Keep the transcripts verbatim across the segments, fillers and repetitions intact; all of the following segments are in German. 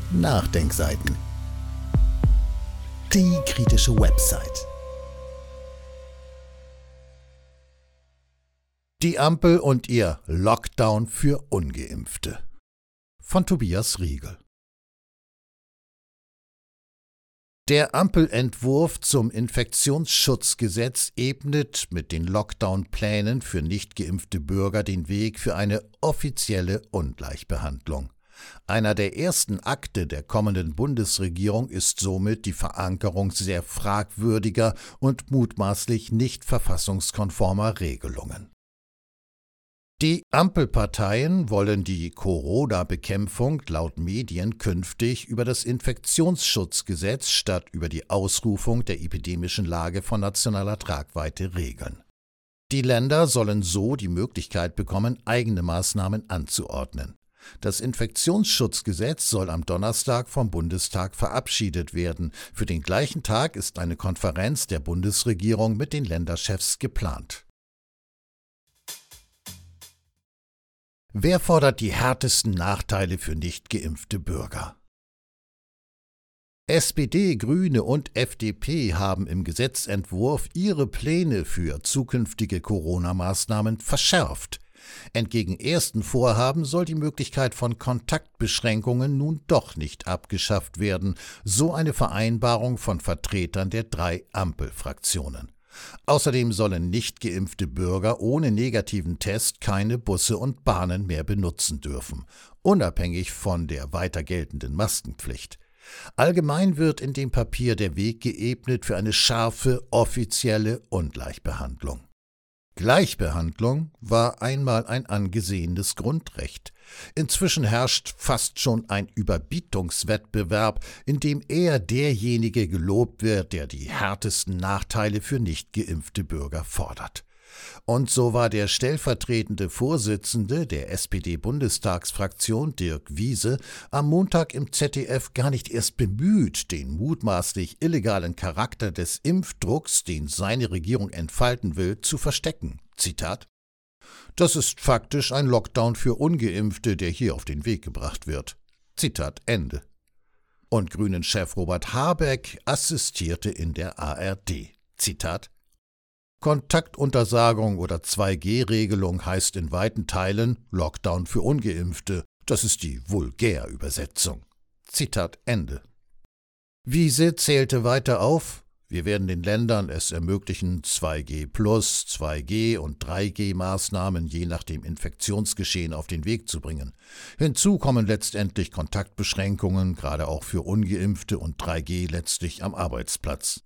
Nachdenkseiten. Die kritische Website. Die Ampel und ihr Lockdown für Ungeimpfte. Von Tobias Riegel. Der Ampelentwurf zum Infektionsschutzgesetz ebnet mit den Lockdown-Plänen für nicht geimpfte Bürger den Weg für eine offizielle Ungleichbehandlung. Einer der ersten Akte der kommenden Bundesregierung ist somit die Verankerung sehr fragwürdiger und mutmaßlich nicht verfassungskonformer Regelungen. Die Ampelparteien wollen die Corona-Bekämpfung laut Medien künftig über das Infektionsschutzgesetz statt über die Ausrufung der epidemischen Lage von nationaler Tragweite regeln. Die Länder sollen so die Möglichkeit bekommen, eigene Maßnahmen anzuordnen. Das Infektionsschutzgesetz soll am Donnerstag vom Bundestag verabschiedet werden. Für den gleichen Tag ist eine Konferenz der Bundesregierung mit den Länderchefs geplant. Wer fordert die härtesten Nachteile für nicht geimpfte Bürger? S P D, Grüne und F D P haben im Gesetzentwurf ihre Pläne für zukünftige Corona-Maßnahmen verschärft. Entgegen ersten Vorhaben soll die Möglichkeit von Kontaktbeschränkungen nun doch nicht abgeschafft werden, so eine Vereinbarung von Vertretern der drei Ampelfraktionen. Außerdem sollen nicht geimpfte Bürger ohne negativen Test keine Busse und Bahnen mehr benutzen dürfen, unabhängig von der weiter geltenden Maskenpflicht. Allgemein wird in dem Papier der Weg geebnet für eine scharfe, offizielle Ungleichbehandlung. Gleichbehandlung war einmal ein angesehenes Grundrecht. Inzwischen herrscht fast schon ein Überbietungswettbewerb, in dem eher derjenige gelobt wird, der die härtesten Nachteile für nicht geimpfte Bürger fordert. Und so war der stellvertretende Vorsitzende der S P D-Bundestagsfraktion, Dirk Wiese, am Montag im Z D F gar nicht erst bemüht, den mutmaßlich illegalen Charakter des Impfdrucks, den seine Regierung entfalten will, zu verstecken. Zitat: Das ist faktisch ein Lockdown für Ungeimpfte, der hier auf den Weg gebracht wird. Zitat Ende. Und Grünen-Chef Robert Habeck assistierte in der A R D. Zitat: Kontaktuntersagung oder zwei G Regelung heißt in weiten Teilen Lockdown für Ungeimpfte. Das ist die Vulgärübersetzung. Zitat Ende. Wiese zählte weiter auf: Wir werden den Ländern es ermöglichen, zwei G plus, zwei G und drei G Maßnahmen je nach dem Infektionsgeschehen auf den Weg zu bringen. Hinzu kommen letztendlich Kontaktbeschränkungen, gerade auch für Ungeimpfte, und drei G letztlich am Arbeitsplatz.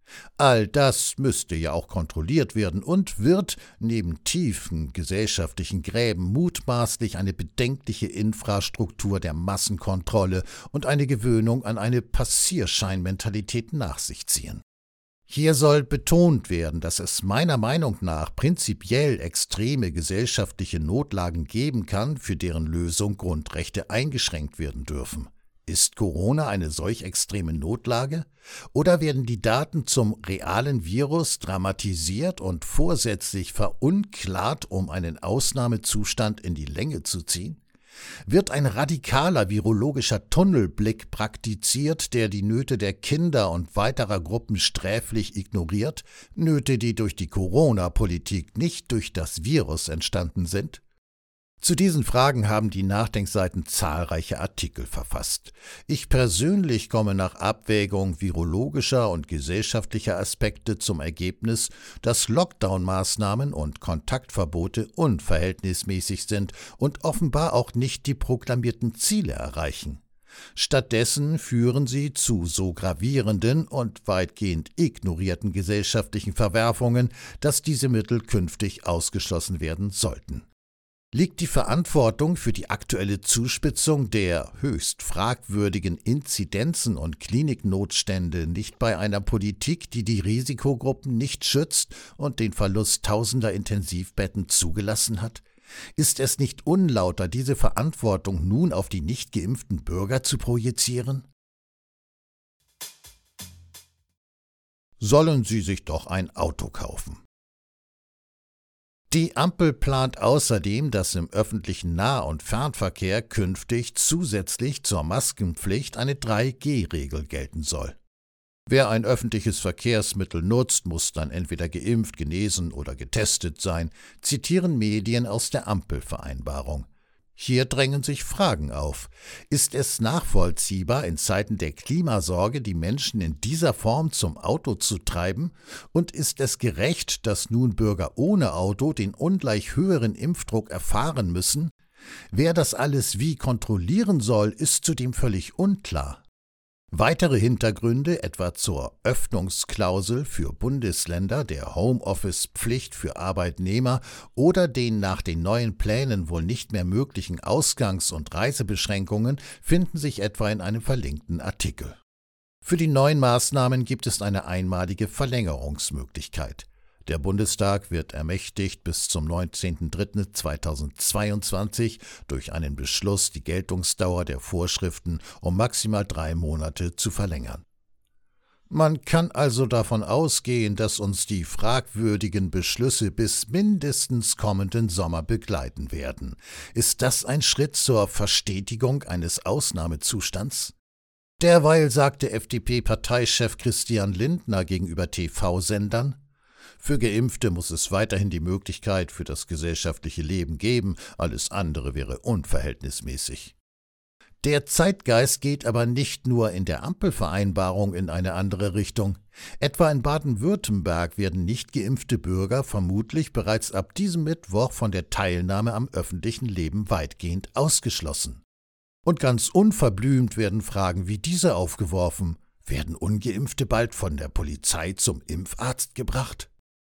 All das müsste ja auch kontrolliert werden und wird neben tiefen gesellschaftlichen Gräben mutmaßlich eine bedenkliche Infrastruktur der Massenkontrolle und eine Gewöhnung an eine Passierscheinmentalität nach sich ziehen. Hier soll betont werden, dass es meiner Meinung nach prinzipiell extreme gesellschaftliche Notlagen geben kann, für deren Lösung Grundrechte eingeschränkt werden dürfen. Ist Corona eine solch extreme Notlage? Oder werden die Daten zum realen Virus dramatisiert und vorsätzlich verunklart, um einen Ausnahmezustand in die Länge zu ziehen? Wird ein radikaler virologischer Tunnelblick praktiziert, der die Nöte der Kinder und weiterer Gruppen sträflich ignoriert, Nöte, die durch die Corona-Politik nicht durch das Virus entstanden sind? Zu diesen Fragen haben die Nachdenkseiten zahlreiche Artikel verfasst. Ich persönlich komme nach Abwägung virologischer und gesellschaftlicher Aspekte zum Ergebnis, dass Lockdown-Maßnahmen und Kontaktverbote unverhältnismäßig sind und offenbar auch nicht die proklamierten Ziele erreichen. Stattdessen führen sie zu so gravierenden und weitgehend ignorierten gesellschaftlichen Verwerfungen, dass diese Mittel künftig ausgeschlossen werden sollten. Liegt die Verantwortung für die aktuelle Zuspitzung der höchst fragwürdigen Inzidenzen und Kliniknotstände nicht bei einer Politik, die die Risikogruppen nicht schützt und den Verlust tausender Intensivbetten zugelassen hat? Ist es nicht unlauter, diese Verantwortung nun auf die nicht geimpften Bürger zu projizieren? Sollen sie sich doch ein Auto kaufen. Die Ampel plant außerdem, dass im öffentlichen Nah- und Fernverkehr künftig zusätzlich zur Maskenpflicht eine drei G Regel gelten soll. Wer ein öffentliches Verkehrsmittel nutzt, muss dann entweder geimpft, genesen oder getestet sein, zitieren Medien aus der Ampelvereinbarung. Hier drängen sich Fragen auf. Ist es nachvollziehbar, in Zeiten der Klimasorge die Menschen in dieser Form zum Auto zu treiben? Und ist es gerecht, dass nun Bürger ohne Auto den ungleich höheren Impfdruck erfahren müssen? Wer das alles wie kontrollieren soll, ist zudem völlig unklar. Weitere Hintergründe, etwa zur Öffnungsklausel für Bundesländer, der Homeoffice-Pflicht für Arbeitnehmer oder den nach den neuen Plänen wohl nicht mehr möglichen Ausgangs- und Reisebeschränkungen, finden sich etwa in einem verlinkten Artikel. Für die neuen Maßnahmen gibt es eine einmalige Verlängerungsmöglichkeit. Der Bundestag wird ermächtigt, bis zum neunzehnten dritten zweitausendzweiundzwanzig durch einen Beschluss die Geltungsdauer der Vorschriften um maximal drei Monate zu verlängern. Man kann also davon ausgehen, dass uns die fragwürdigen Beschlüsse bis mindestens kommenden Sommer begleiten werden. Ist das ein Schritt zur Verstetigung eines Ausnahmezustands? Derweil sagte F D P-Parteichef Christian Lindner gegenüber T V-Sendern: Für Geimpfte muss es weiterhin die Möglichkeit für das gesellschaftliche Leben geben, alles andere wäre unverhältnismäßig. Der Zeitgeist geht aber nicht nur in der Ampelvereinbarung in eine andere Richtung. Etwa in Baden-Württemberg werden nicht geimpfte Bürger vermutlich bereits ab diesem Mittwoch von der Teilnahme am öffentlichen Leben weitgehend ausgeschlossen. Und ganz unverblümt werden Fragen wie diese aufgeworfen: Werden Ungeimpfte bald von der Polizei zum Impfarzt gebracht?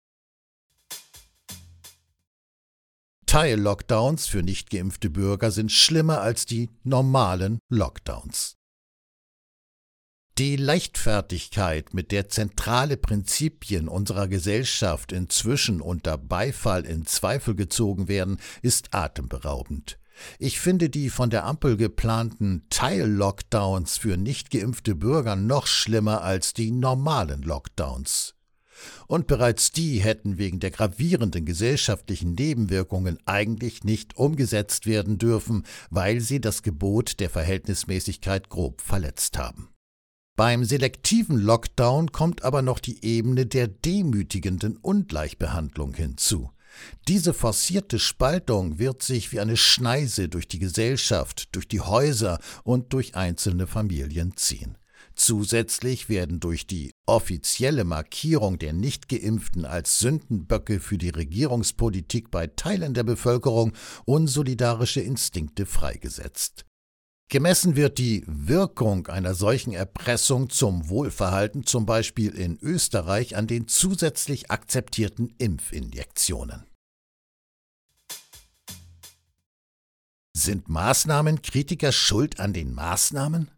Teil-Lockdowns für nicht geimpfte Bürger sind schlimmer als die normalen Lockdowns. Die Leichtfertigkeit, mit der zentrale Prinzipien unserer Gesellschaft inzwischen unter Beifall in Zweifel gezogen werden, ist atemberaubend. Ich finde die von der Ampel geplanten Teil-Lockdowns für nicht geimpfte Bürger noch schlimmer als die normalen Lockdowns. Und bereits die hätten wegen der gravierenden gesellschaftlichen Nebenwirkungen eigentlich nicht umgesetzt werden dürfen, weil sie das Gebot der Verhältnismäßigkeit grob verletzt haben. Beim selektiven Lockdown kommt aber noch die Ebene der demütigenden Ungleichbehandlung hinzu. Diese forcierte Spaltung wird sich wie eine Schneise durch die Gesellschaft, durch die Häuser und durch einzelne Familien ziehen. Zusätzlich werden durch die offizielle Markierung der Nichtgeimpften als Sündenböcke für die Regierungspolitik bei Teilen der Bevölkerung unsolidarische Instinkte freigesetzt. Gemessen wird die Wirkung einer solchen Erpressung zum Wohlverhalten zum Beispiel in Österreich an den zusätzlich akzeptierten Impfinjektionen. Sind Maßnahmenkritiker schuld an den Maßnahmen?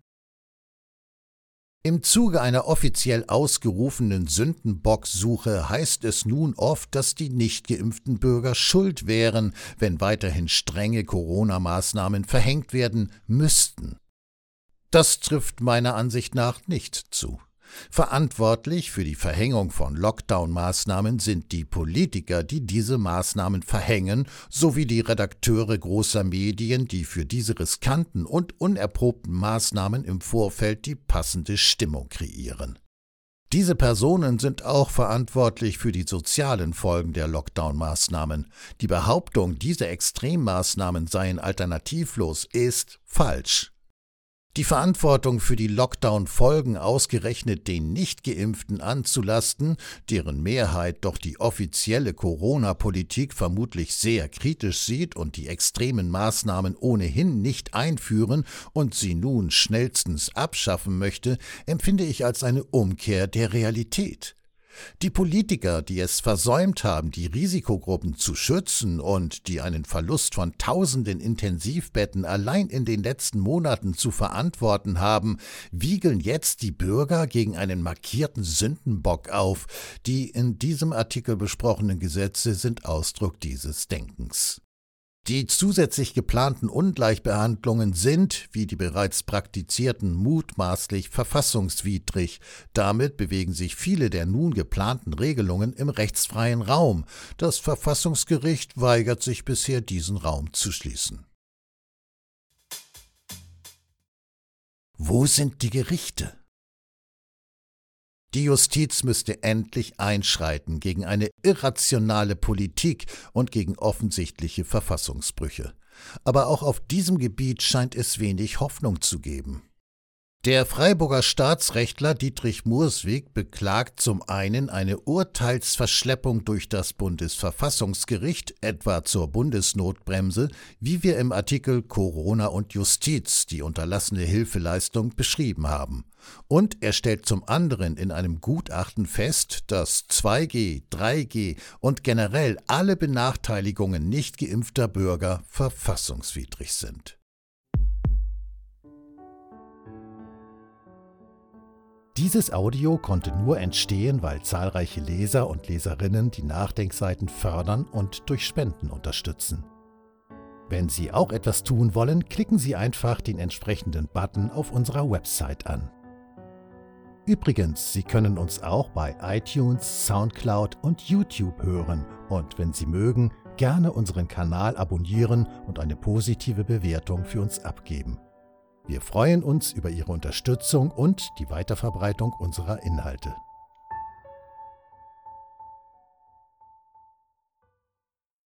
Im Zuge einer offiziell ausgerufenen Sündenbocksuche heißt es nun oft, dass die nicht geimpften Bürger schuld wären, wenn weiterhin strenge Corona-Maßnahmen verhängt werden müssten. Das trifft meiner Ansicht nach nicht zu. Verantwortlich für die Verhängung von Lockdown-Maßnahmen sind die Politiker, die diese Maßnahmen verhängen, sowie die Redakteure großer Medien, die für diese riskanten und unerprobten Maßnahmen im Vorfeld die passende Stimmung kreieren. Diese Personen sind auch verantwortlich für die sozialen Folgen der Lockdown-Maßnahmen. Die Behauptung, diese Extremmaßnahmen seien alternativlos, ist falsch. Die Verantwortung für die Lockdown-Folgen ausgerechnet den Nicht-Geimpften anzulasten, deren Mehrheit doch die offizielle Corona-Politik vermutlich sehr kritisch sieht und die extremen Maßnahmen ohnehin nicht einführen und sie nun schnellstens abschaffen möchte, empfinde ich als eine Umkehr der Realität. Die Politiker, die es versäumt haben, die Risikogruppen zu schützen und die einen Verlust von tausenden Intensivbetten allein in den letzten Monaten zu verantworten haben, wiegeln jetzt die Bürger gegen einen markierten Sündenbock auf. Die in diesem Artikel besprochenen Gesetze sind Ausdruck dieses Denkens. Die zusätzlich geplanten Ungleichbehandlungen sind, wie die bereits praktizierten, mutmaßlich verfassungswidrig. Damit bewegen sich viele der nun geplanten Regelungen im rechtsfreien Raum. Das Verfassungsgericht weigert sich bisher, diesen Raum zu schließen. Wo sind die Gerichte? Die Justiz müsste endlich einschreiten gegen eine irrationale Politik und gegen offensichtliche Verfassungsbrüche. Aber auch auf diesem Gebiet scheint es wenig Hoffnung zu geben. Der Freiburger Staatsrechtler Dietrich Murswig beklagt zum einen eine Urteilsverschleppung durch das Bundesverfassungsgericht, etwa zur Bundesnotbremse, wie wir im Artikel Corona und Justiz, die unterlassene Hilfeleistung, beschrieben haben. Und er stellt zum anderen in einem Gutachten fest, dass zwei G, drei G und generell alle Benachteiligungen nicht geimpfter Bürger verfassungswidrig sind. Dieses Audio konnte nur entstehen, weil zahlreiche Leser und Leserinnen die Nachdenkseiten fördern und durch Spenden unterstützen. Wenn Sie auch etwas tun wollen, klicken Sie einfach den entsprechenden Button auf unserer Website an. Übrigens, Sie können uns auch bei iTunes, Soundcloud und YouTube hören und wenn Sie mögen, gerne unseren Kanal abonnieren und eine positive Bewertung für uns abgeben. Wir freuen uns über Ihre Unterstützung und die Weiterverbreitung unserer Inhalte.